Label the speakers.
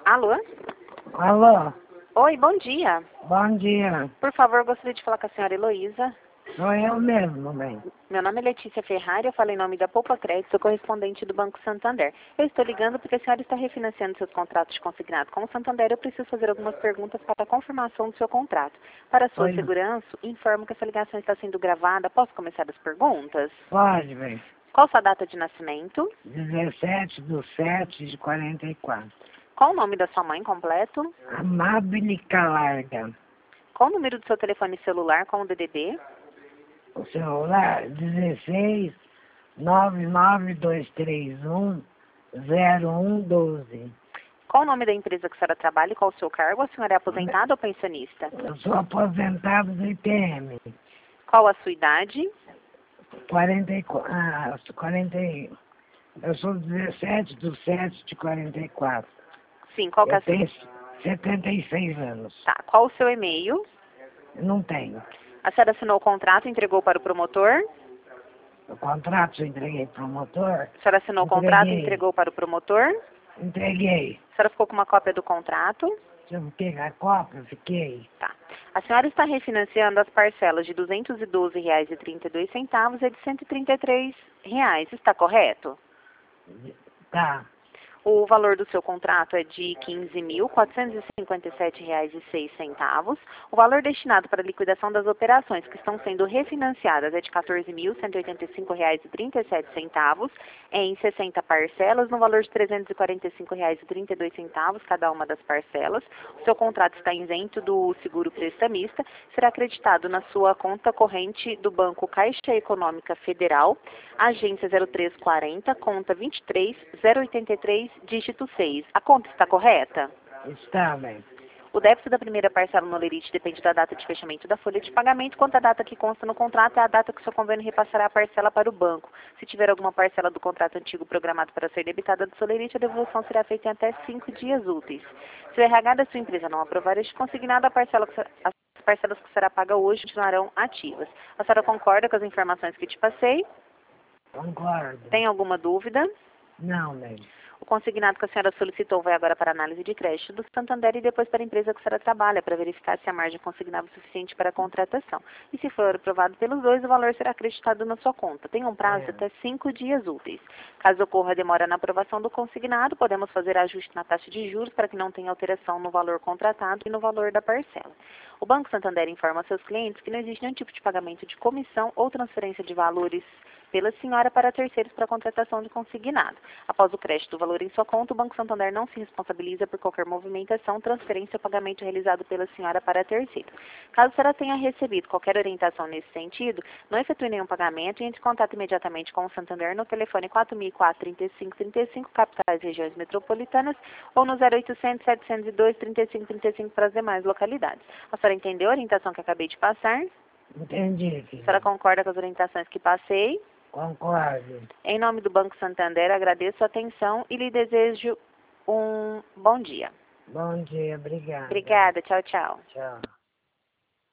Speaker 1: Alô?
Speaker 2: Alô,
Speaker 1: Oi, bom dia.
Speaker 2: bom dia.
Speaker 1: Por favor, gostaria de falar com a senhora Heloísa.
Speaker 2: Sou eu mesmo, bem.
Speaker 1: Meu nome é Letícia Ferrari, eu falo em nome da Poupa Crédito, sou correspondente do Banco Santander. Eu estou ligando porque a senhora está refinanciando seus contratos de consignado com o Santander. Eu preciso fazer algumas perguntas para a confirmação do seu contrato. Para sua
Speaker 2: Oi,
Speaker 1: segurança, informo que essa ligação está sendo gravada. Posso começar as perguntas?
Speaker 2: pode, bem.
Speaker 1: Qual sua data de nascimento?
Speaker 2: 17/7/44.
Speaker 1: Qual o nome da sua mãe completo?
Speaker 2: Amabile Calarga.
Speaker 1: Qual o número do seu telefone celular com o DDD?
Speaker 2: O celular 16 99231 0112.
Speaker 1: Qual o nome da empresa que a senhora trabalha e qual o seu cargo? A senhora é aposentada ou pensionista?
Speaker 2: Eu sou aposentado do IPM.
Speaker 1: Qual a sua idade?
Speaker 2: 44. Eu sou 17/7/44.
Speaker 1: Sim, qual que é
Speaker 2: Eu
Speaker 1: a sua...
Speaker 2: tenho 76 anos.
Speaker 1: Tá, qual o seu e-mail?
Speaker 2: Não tenho.
Speaker 1: A senhora assinou o contrato e entregou para o promotor?
Speaker 2: O contrato eu entreguei para o motor.
Speaker 1: A senhora assinou o contrato e entregou para o promotor?
Speaker 2: Entreguei.
Speaker 1: A senhora ficou com uma cópia do contrato?
Speaker 2: Eu fiquei com a cópia, fiquei.
Speaker 1: Tá. A senhora está refinanciando as parcelas de R$ 212,32 e de R$ 133. Está correto?
Speaker 2: Tá.
Speaker 1: O valor do seu contrato é de R$ 15.457,06. O valor destinado para a liquidação das operações que estão sendo refinanciadas é de R$ 14.185,37 em 60 parcelas, no valor de R$ 345,32 cada uma das parcelas. O seu contrato está isento do seguro prestamista, será acreditado na sua conta corrente do Banco Caixa Econômica Federal, agência 0340, conta 23083, dígito 6. A conta está correta?
Speaker 2: Está bem.
Speaker 1: O débito da primeira parcela no Olerite depende da data de fechamento da folha de pagamento, quanto a data que consta no contrato é a data que o seu convênio repassará a parcela para o banco. Se tiver alguma parcela do contrato antigo programado para ser debitada do Olerite, a devolução será feita em até 5 dias úteis. Se o RH da sua empresa não aprovar este consignado, as parcelas que será paga hoje continuarão ativas. A senhora concorda com as informações que te passei?
Speaker 2: Concordo.
Speaker 1: Tem alguma dúvida?
Speaker 2: Não, bem.
Speaker 1: O consignado que a senhora solicitou vai agora para análise de crédito do Santander e depois para a empresa que a senhora trabalha, para verificar se a margem consignável é suficiente para a contratação. E se for aprovado pelos dois, o valor será acreditado na sua conta. Tem um prazo de até 5 dias úteis. Caso ocorra demora na aprovação do consignado, podemos fazer ajuste na taxa de juros para que não tenha alteração no valor contratado e no valor da parcela. O Banco Santander informa aos seus clientes que não existe nenhum tipo de pagamento de comissão ou transferência de valores pela senhora para terceiros para a contratação de consignado. Após o crédito do valor em sua conta, o Banco Santander não se responsabiliza por qualquer movimentação, transferência ou pagamento realizado pela senhora para terceiro. Caso a senhora tenha recebido qualquer orientação nesse sentido, não efetue nenhum pagamento e entre em contato imediatamente com o Santander no telefone 4004-3535, capitais e regiões metropolitanas, ou no 0800-702-3535 para as demais localidades. A senhora entendeu a orientação que acabei de passar?
Speaker 2: Entendi,
Speaker 1: A
Speaker 2: filho.
Speaker 1: senhora concorda com as orientações que passei?
Speaker 2: Concordo.
Speaker 1: Em nome do Banco Santander, agradeço a atenção e lhe desejo um bom dia.
Speaker 2: Bom dia, obrigada.
Speaker 1: Obrigada, tchau, tchau.
Speaker 2: Tchau.